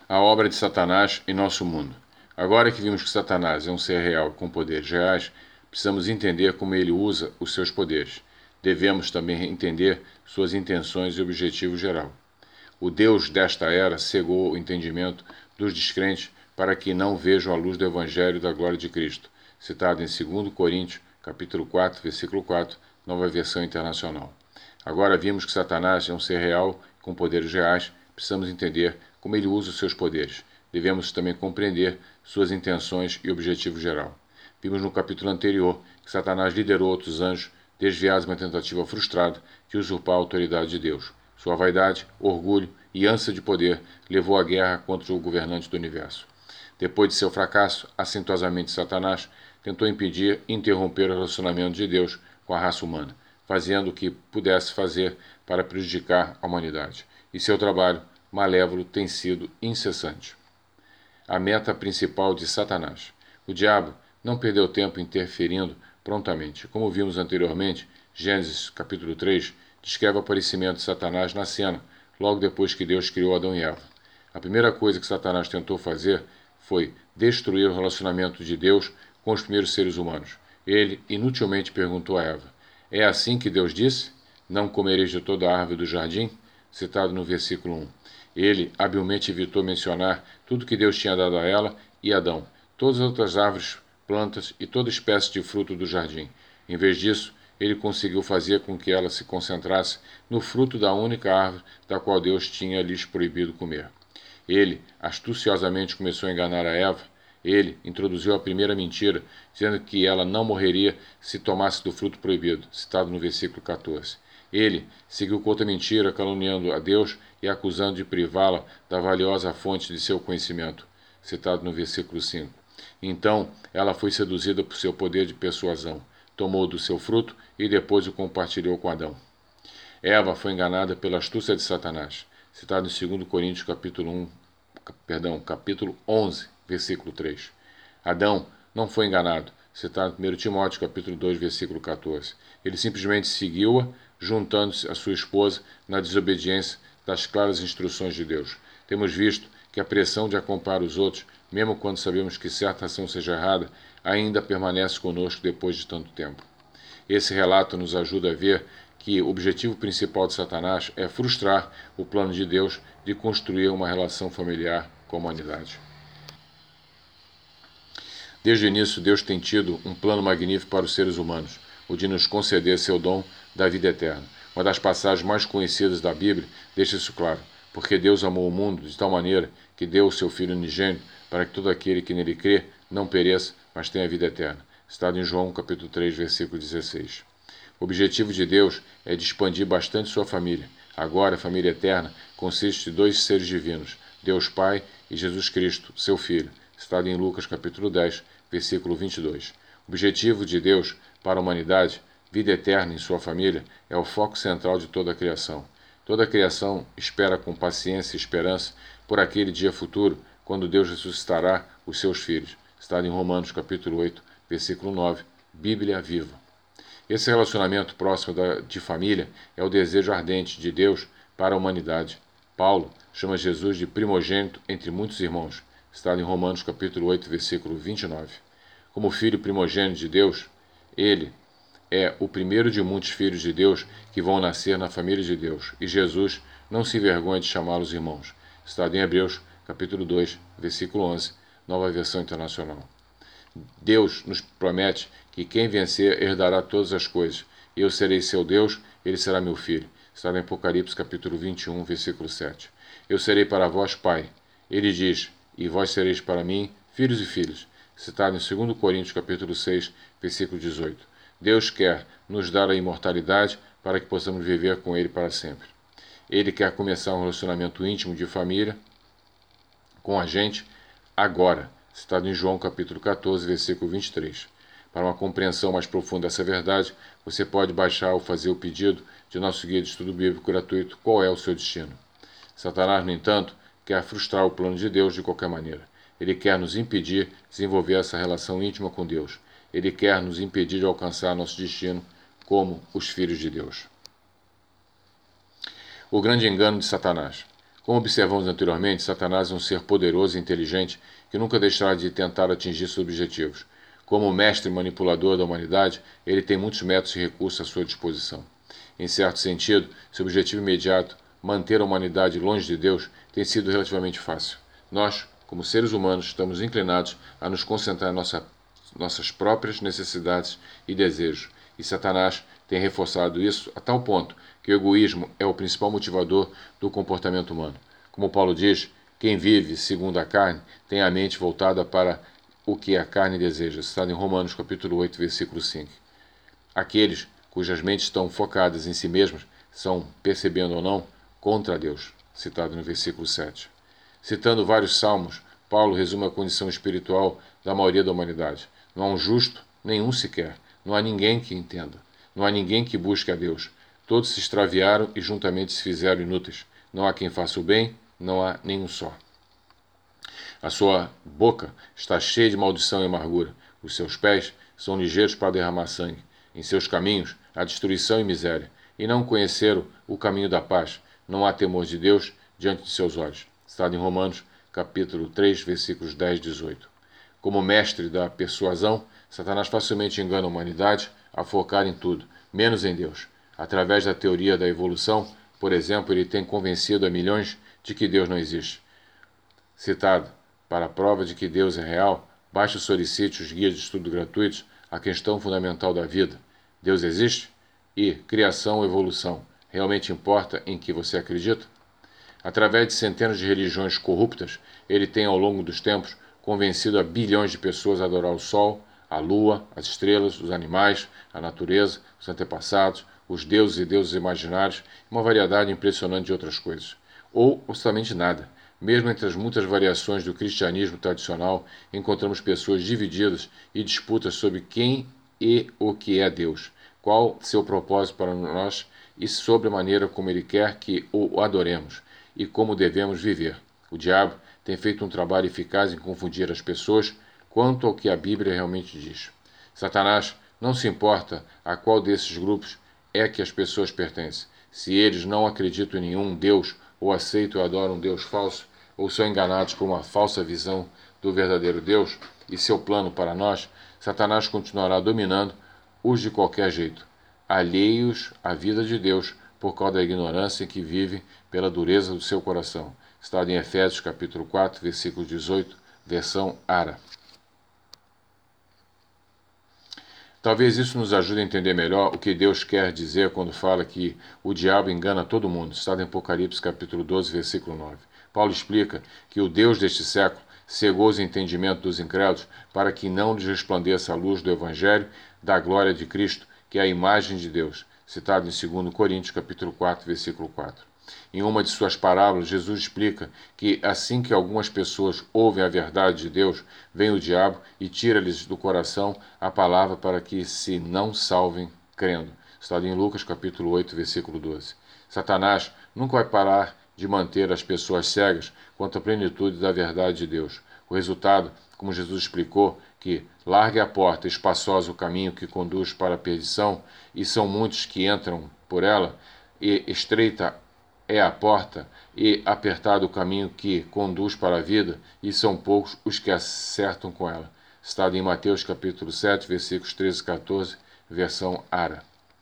A obra de Satanás em nosso mundo. Agora que vimos que Satanás é um ser real com poderes reais, precisamos entender como ele usa os seus poderes. Devemos também entender suas intenções e objetivo geral. O Deus desta era cegou o entendimento dos descrentes para que não vejam a luz do Evangelho da glória de Cristo, citado em 2 Coríntios, capítulo 4, versículo 4, Nova Versão Internacional. Agora vimos que Satanás é um ser real com poderes reais, precisamos entender como ele usa os seus poderes. Devemos também compreender suas intenções e objetivo geral. Vimos no capítulo anterior que Satanás liderou outros anjos desviados de uma tentativa frustrada de usurpar a autoridade de Deus. Sua vaidade, orgulho e ânsia de poder levou à guerra contra o governante do universo. Depois de seu fracasso, acentuosamente Satanás tentou impedir e interromper o relacionamento de Deus com a raça humana, fazendo o que pudesse fazer para prejudicar a humanidade. E seu trabalho malévolo tem sido incessante. A meta principal de Satanás. O diabo não perdeu tempo interferindo prontamente. Como vimos anteriormente, Gênesis capítulo 3 descreve o aparecimento de Satanás na cena, logo depois que Deus criou Adão e Eva. A primeira coisa que Satanás tentou fazer foi destruir o relacionamento de Deus com os primeiros seres humanos. Ele inutilmente perguntou a Eva: é assim que Deus disse? Não comereis de toda a árvore do jardim? Citado no versículo 1. Ele habilmente evitou mencionar tudo que Deus tinha dado a ela e Adão, todas as outras árvores, plantas e toda espécie de fruto do jardim. Em vez disso, ele conseguiu fazer com que ela se concentrasse no fruto da única árvore da qual Deus tinha lhes proibido comer. Ele astuciosamente começou a enganar a Eva. Ele introduziu a primeira mentira, dizendo que ela não morreria se tomasse do fruto proibido, citado no versículo 14. Ele seguiu com outra mentira, caluniando a Deus e acusando de privá-la da valiosa fonte de seu conhecimento, citado no versículo 5. Então ela foi seduzida por seu poder de persuasão, tomou do seu fruto e depois o compartilhou com Adão. Eva foi enganada pela astúcia de Satanás, citado em 2 Coríntios capítulo 11, versículo 3. Adão não foi enganado, citado em 1 Timóteo capítulo 2, versículo 14. Ele simplesmente seguiu-a, juntando-se à sua esposa na desobediência das claras instruções de Deus. Temos visto que a pressão de acompanhar os outros, mesmo quando sabemos que certa ação seja errada, ainda permanece conosco depois de tanto tempo. Esse relato nos ajuda a ver que o objetivo principal de Satanás é frustrar o plano de Deus de construir uma relação familiar com a humanidade. Desde o início, Deus tem tido um plano magnífico para os seres humanos, o de nos conceder seu dom da vida eterna. Uma das passagens mais conhecidas da Bíblia deixa isso claro, porque Deus amou o mundo de tal maneira que deu o seu Filho unigênito para que todo aquele que nele crê não pereça, mas tenha vida eterna. Citado em João capítulo 3, versículo 16. O objetivo de Deus é de expandir bastante sua família. Agora, a família eterna consiste de dois seres divinos, Deus Pai e Jesus Cristo, seu Filho, citado em Lucas capítulo 10, versículo 22. O objetivo de Deus para a humanidade, vida eterna em sua família, é o foco central de toda a criação. Toda a criação espera com paciência e esperança por aquele dia futuro, quando Deus ressuscitará os seus filhos, citado em Romanos capítulo 8, versículo 9, Bíblia viva. Esse relacionamento próximo de família é o desejo ardente de Deus para a humanidade. Paulo chama Jesus de primogênito entre muitos irmãos, citado em Romanos capítulo 8, versículo 29. Como filho primogênito de Deus, ele é o primeiro de muitos filhos de Deus que vão nascer na família de Deus, e Jesus não se envergonha de chamá-los irmãos, citado em Hebreus capítulo 2, versículo 11, Nova Versão Internacional. Deus nos promete que quem vencer herdará todas as coisas. Eu serei seu Deus, ele será meu filho. Está em Apocalipse capítulo 21, versículo 7. Eu serei para vós pai. Ele diz, e vós sereis para mim filhos e filhas. Citado em 2 Coríntios capítulo 6, versículo 18. Deus quer nos dar a imortalidade para que possamos viver com ele para sempre. Ele quer começar um relacionamento íntimo de família com a gente agora, citado em João capítulo 14, versículo 23. Para uma compreensão mais profunda dessa verdade, você pode baixar ou fazer o pedido de nosso guia de estudo bíblico gratuito Qual é o seu destino? Satanás, no entanto, quer frustrar o plano de Deus de qualquer maneira. Ele quer nos impedir de desenvolver essa relação íntima com Deus. Ele quer nos impedir de alcançar nosso destino como os filhos de Deus. O grande engano de Satanás. Como observamos anteriormente, Satanás é um ser poderoso e inteligente que nunca deixará de tentar atingir seus objetivos. Como mestre manipulador da humanidade, ele tem muitos métodos e recursos à sua disposição. Em certo sentido, seu objetivo imediato, manter a humanidade longe de Deus, tem sido relativamente fácil. Nós, como seres humanos, estamos inclinados a nos concentrar em nossas próprias necessidades e desejos, e Satanás tem reforçado isso a tal ponto que o egoísmo é o principal motivador do comportamento humano. Como Paulo diz, quem vive segundo a carne tem a mente voltada para o que a carne deseja, citado em Romanos capítulo 8, versículo 5. Aqueles cujas mentes estão focadas em si mesmos são, percebendo ou não, contra Deus, citado no versículo 7. Citando vários salmos, Paulo resume a condição espiritual da maioria da humanidade. Não há um justo, nenhum sequer. Não há ninguém que entenda. Não há ninguém que busque a Deus. Todos se extraviaram e juntamente se fizeram inúteis. Não há quem faça o bem, não há nenhum só. A sua boca está cheia de maldição e amargura. Os seus pés são ligeiros para derramar sangue. Em seus caminhos há destruição e miséria. E não conheceram o caminho da paz. Não há temor de Deus diante de seus olhos. Citado em Romanos, capítulo 3, versículos 10 e 18. Como mestre da persuasão, Satanás facilmente engana a humanidade a focar em tudo, menos em Deus. Através da teoria da evolução, por exemplo, ele tem convencido a milhões de que Deus não existe. Citado, para a prova de que Deus é real, baixe e solicite os guias de estudo gratuitos A Questão Fundamental da Vida. Deus existe? E Criação ou Evolução. Realmente importa em que você acredita? Através de centenas de religiões corruptas, ele tem, ao longo dos tempos, convencido a bilhões de pessoas a adorar o Sol, a Lua, as estrelas, os animais, a natureza, os antepassados, os deuses e deusas imaginários e uma variedade impressionante de outras coisas. Ou absolutamente nada. Mesmo entre as muitas variações do cristianismo tradicional, encontramos pessoas divididas e disputas sobre quem e o que é Deus, qual seu propósito para nós e sobre a maneira como ele quer que o adoremos e como devemos viver. O diabo tem feito um trabalho eficaz em confundir as pessoas quanto ao que a Bíblia realmente diz. Satanás não se importa a qual desses grupos é que as pessoas pertencem. Se eles não acreditam em nenhum Deus ou aceitam e adoram um Deus falso, ou são enganados por uma falsa visão do verdadeiro Deus e seu plano para nós, Satanás continuará dominando os de qualquer jeito, alheios à vida de Deus por causa da ignorância em que vive pela dureza do seu coração. Está em Efésios capítulo 4, versículo 18, versão Ara. Talvez isso nos ajude a entender melhor o que Deus quer dizer quando fala que o diabo engana todo mundo. Está em Apocalipse capítulo 12, versículo 9. Paulo explica que o Deus deste século cegou os entendimentos dos incrédulos para que não lhes resplandeça a luz do Evangelho da glória de Cristo, que é a imagem de Deus, citado em 2 Coríntios capítulo 4, versículo 4. Em uma de suas parábolas, Jesus explica que assim que algumas pessoas ouvem a verdade de Deus, vem o diabo e tira-lhes do coração a palavra para que se não salvem crendo. Está em Lucas capítulo 8, versículo 12. Satanás nunca vai parar de manter as pessoas cegas quanto à plenitude da verdade de Deus. O resultado, como Jesus explicou, que larga a porta espaçosa o caminho que conduz para a perdição, e são muitos que entram por ela, e estreita é a porta e apertado o caminho que conduz para a vida, e são poucos os que acertam com ela. Está em Mateus capítulo 7, versículos 13 e 14, versão Ara.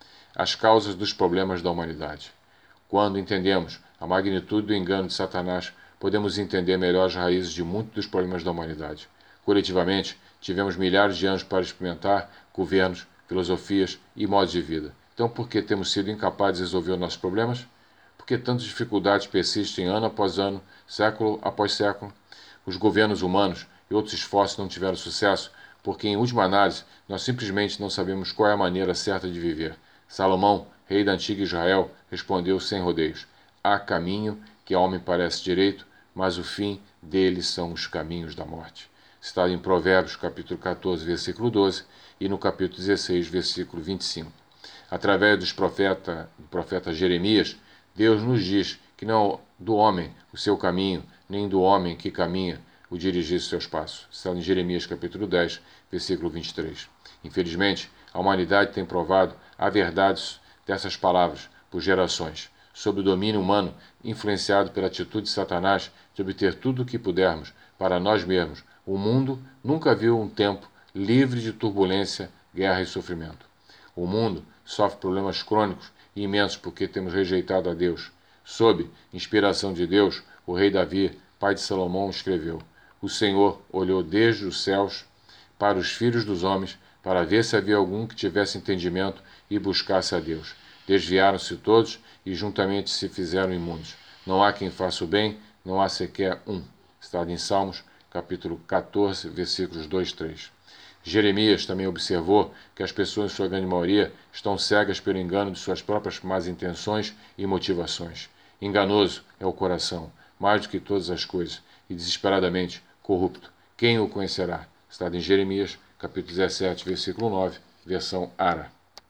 As causas dos problemas da humanidade. Quando entendemos a magnitude do engano de Satanás, podemos entender melhor as raízes de muitos dos problemas da humanidade. Coletivamente, tivemos milhares de anos para experimentar governos, filosofias e modos de vida. Então, por que temos sido incapazes de resolver os nossos problemas? Por que tantas dificuldades persistem ano após ano, século após século? Os governos humanos e outros esforços não tiveram sucesso, porque, em última análise, nós simplesmente não sabemos qual é a maneira certa de viver. Salomão, rei da antiga Israel, respondeu sem rodeios: há caminho que ao homem parece direito, mas o fim dele são os caminhos da morte. Está em Provérbios, capítulo 14, versículo 12, e no capítulo 16, versículo 25. Através do profeta Jeremias, Deus nos diz que não do homem o seu caminho, nem do homem que caminha o dirigir seus passos. Está em Jeremias, capítulo 10, versículo 23. Infelizmente, a humanidade tem provado a verdade dessas palavras por gerações. sob o domínio humano, influenciado pela atitude de Satanás de obter tudo o que pudermos para nós mesmos, o mundo nunca viu um tempo livre de turbulência, guerra e sofrimento. O mundo sofre problemas crônicos e imensos porque temos rejeitado a Deus. Sob inspiração de Deus, o rei Davi, pai de Salomão, escreveu: O Senhor olhou desde os céus para os filhos dos homens, para ver se havia algum que tivesse entendimento e buscasse a Deus. Desviaram-se todos e juntamente se fizeram imundos. Não há quem faça o bem, não há sequer um. Está em Salmos, capítulo 14, versículos 2 e 3. Jeremias também observou que as pessoas, em sua grande maioria, estão cegas pelo engano de suas próprias más intenções e motivações. Enganoso é o coração, mais do que todas as coisas, e desesperadamente corrupto. Quem o conhecerá? Está em Jeremias, capítulo 17, versículo 9, versão Ara.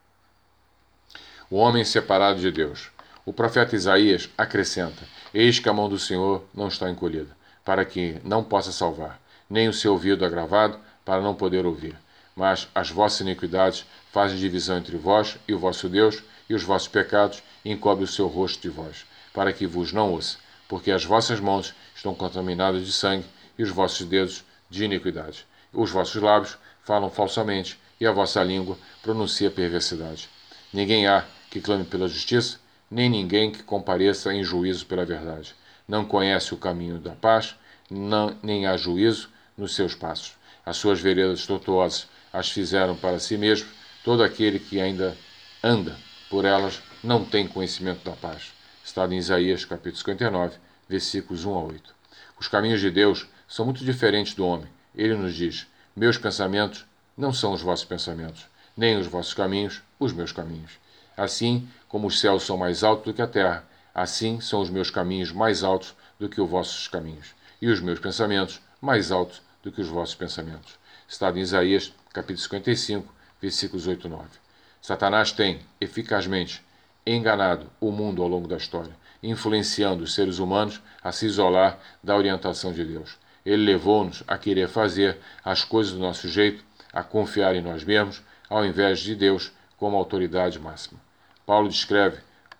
O homem separado de Deus. O profeta Isaías acrescenta: Eis que a mão do Senhor não está encolhida, para que não possa salvar, nem o seu ouvido agravado, para não poder ouvir. Mas as vossas iniquidades fazem divisão entre vós e o vosso Deus, e os vossos pecados encobrem o seu rosto de vós, para que vos não ouça, porque as vossas mãos estão contaminadas de sangue, e os vossos dedos de iniquidade. Os vossos lábios falam falsamente, e a vossa língua pronuncia perversidade. Ninguém há que clame pela justiça, nem ninguém que compareça em juízo pela verdade. Não conhece o caminho da paz, nem há juízo nos seus passos. As suas veredas tortuosas as fizeram para si mesmo. Todo aquele que ainda anda por elas não tem conhecimento da paz. Está em Isaías, capítulo 59, versículos 1 a 8. Os caminhos de Deus são muito diferentes do homem. Ele nos diz: Meus pensamentos não são os vossos pensamentos, nem os vossos caminhos os meus caminhos. Assim como os céus são mais altos do que a terra, assim são os meus caminhos mais altos do que os vossos caminhos, e os meus pensamentos mais altos do que os vossos pensamentos. Está em Isaías, capítulo 55, versículos 8 e 9. Satanás tem, eficazmente, enganado o mundo ao longo da história, influenciando os seres humanos a se isolar da orientação de Deus. Ele levou-nos a querer fazer as coisas do nosso jeito, a confiar em nós mesmos, ao invés de Deus como autoridade máxima. Paulo descreve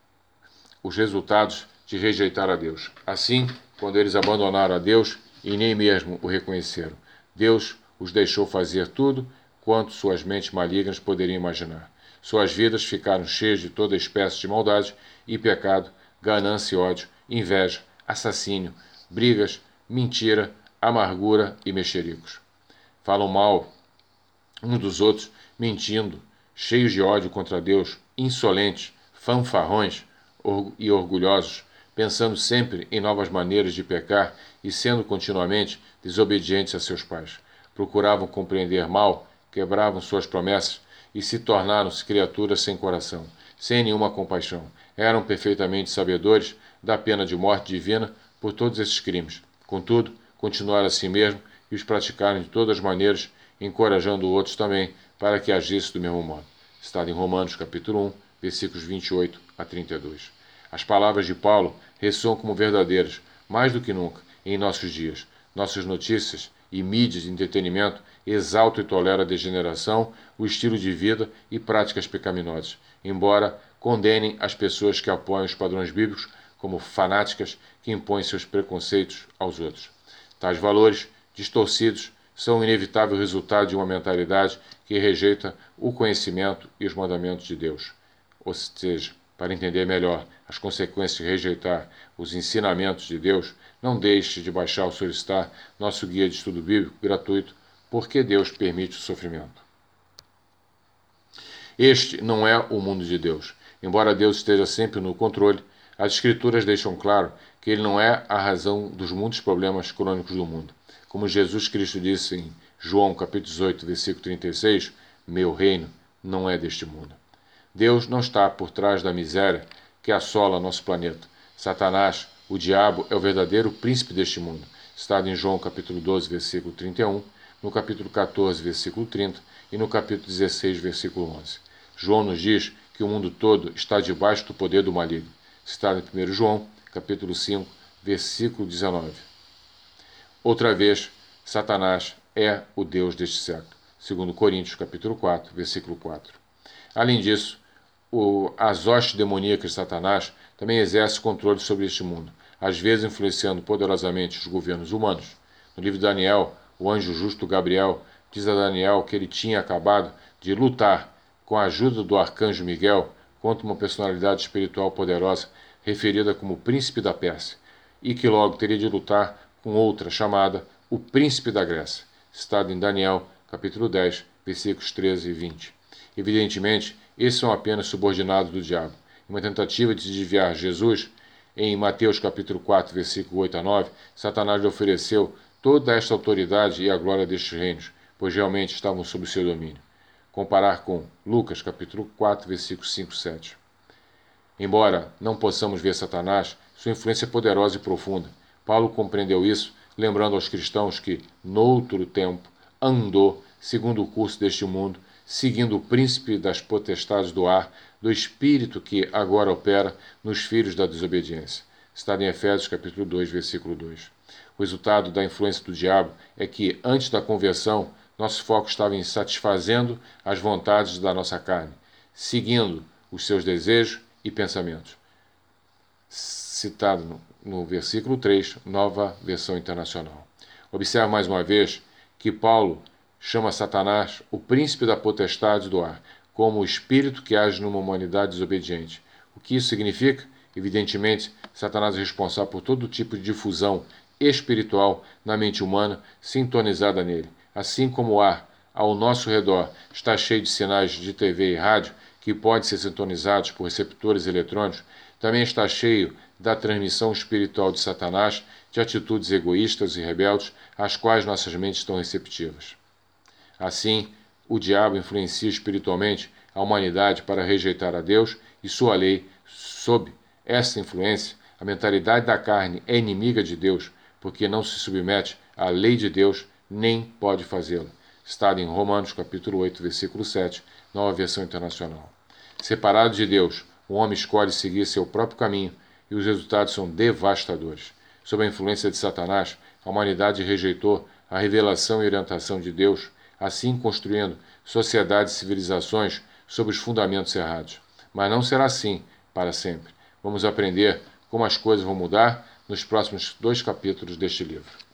os resultados de rejeitar a Deus. Assim, quando eles abandonaram a Deus e nem mesmo o reconheceram, Deus os deixou fazer tudo quanto suas mentes malignas poderiam imaginar. Suas vidas ficaram cheias de toda espécie de maldade e pecado, ganância e ódio, inveja, assassínio, brigas, mentira, amargura e mexericos. Falam mal uns dos outros, mentindo, cheios de ódio contra Deus, insolentes, fanfarrões e orgulhosos, pensando sempre em novas maneiras de pecar e sendo continuamente desobedientes a seus pais. Procuravam compreender mal, quebravam suas promessas e se tornaram-se criaturas sem coração, sem nenhuma compaixão. Eram perfeitamente sabedores da pena de morte divina por todos esses crimes. Contudo, continuaram assim mesmo e os praticaram de todas as maneiras, encorajando outros também para que agissem do mesmo modo. Está em Romanos, capítulo 1, versículos 28 a 32. As palavras de Paulo ressoam como verdadeiras, mais do que nunca, em nossos dias. Nossas notícias e mídias de entretenimento exaltam e toleram a degeneração, o estilo de vida e práticas pecaminosas, embora condenem as pessoas que apoiam os padrões bíblicos como fanáticas que impõem seus preconceitos aos outros. Tais valores distorcidos são o inevitável resultado de uma mentalidade que rejeita o conhecimento e os mandamentos de Deus. Ou seja, para entender melhor as consequências de rejeitar os ensinamentos de Deus, não deixe de baixar ou solicitar nosso guia de estudo bíblico gratuito, Porque Deus permite o sofrimento. Este não é o mundo de Deus. Embora Deus esteja sempre no controle, as Escrituras deixam claro que Ele não é a razão dos muitos problemas crônicos do mundo. Como Jesus Cristo disse em João capítulo 18, versículo 36, Meu reino não é deste mundo. Deus não está por trás da miséria que assola nosso planeta. Satanás, o diabo, é o verdadeiro príncipe deste mundo. Está em João capítulo 12, versículo 31, no capítulo 14, versículo 30 e no capítulo 16, versículo 11. João nos diz que o mundo todo está debaixo do poder do maligno. Está em 1 João, capítulo 5, versículo 19. Outra vez, Satanás é o Deus deste século. Segundo Coríntios, capítulo 4, versículo 4. Além disso, as hostes demoníacas de Satanás também exerce controle sobre este mundo, às vezes influenciando poderosamente os governos humanos. No livro de Daniel, o anjo justo Gabriel diz a Daniel que ele tinha acabado de lutar com a ajuda do arcanjo Miguel contra uma personalidade espiritual poderosa referida como Príncipe da Pérsia, e que logo teria de lutar com outra chamada o Príncipe da Grécia, citado em Daniel, capítulo 10, versículos 13 e 20. Evidentemente, esses são apenas subordinados do diabo. Em uma tentativa de desviar Jesus, em Mateus capítulo 4, versículo 8 a 9, Satanás lhe ofereceu toda esta autoridade e a glória destes reinos, pois realmente estavam sob o seu domínio. Comparar com Lucas capítulo 4, versículos 5 e 7. Embora não possamos ver Satanás, sua influência é poderosa e profunda. Paulo compreendeu isso, lembrando aos cristãos que, noutro tempo, andou segundo o curso deste mundo, seguindo o príncipe das potestades do ar, do espírito que agora opera nos filhos da desobediência. Está em Efésios capítulo 2, versículo 2. O resultado da influência do diabo é que, antes da conversão, nosso foco estava em satisfazendo as vontades da nossa carne, seguindo os seus desejos e pensamentos. Citado no versículo 3, nova versão internacional. Observe mais uma vez que Paulo chama Satanás o príncipe da potestade do ar, como o espírito que age numa humanidade desobediente. O que isso significa? Evidentemente, Satanás é responsável por todo tipo de difusão espiritual na mente humana sintonizada nele. Assim como o ar ao nosso redor está cheio de sinais de TV e rádio que podem ser sintonizados por receptores eletrônicos, também está cheio da transmissão espiritual de Satanás, de atitudes egoístas e rebeldes, às quais nossas mentes estão receptivas. Assim, o diabo influencia espiritualmente a humanidade para rejeitar a Deus e sua lei. Sob essa influência, a mentalidade da carne é inimiga de Deus, porque não se submete à lei de Deus, nem pode fazê-lo. Está em Romanos capítulo 8, versículo 7, nova versão internacional. Separado de Deus, o homem escolhe seguir seu próprio caminho e os resultados são devastadores. Sob a influência de Satanás, a humanidade rejeitou a revelação e orientação de Deus, assim construindo sociedades e civilizações sob os fundamentos errados. Mas não será assim para sempre. Vamos aprender como as coisas vão mudar nos próximos 2 capítulos deste livro.